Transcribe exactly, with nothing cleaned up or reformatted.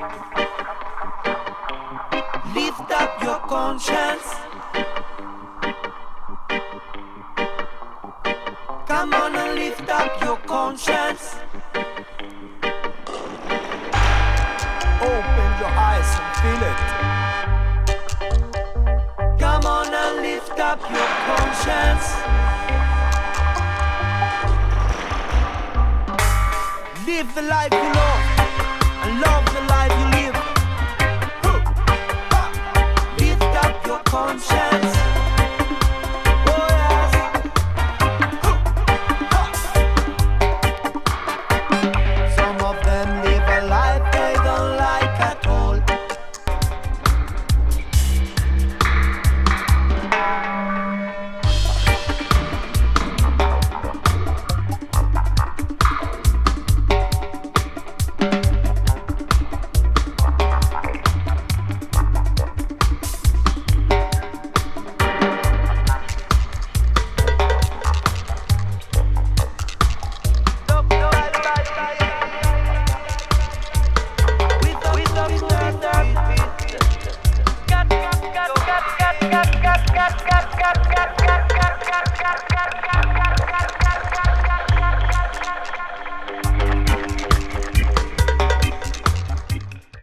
Lift up your conscience. Come on and lift up your conscience. Open your eyes and feel it. Come on and lift up your conscience. Live the life you love and love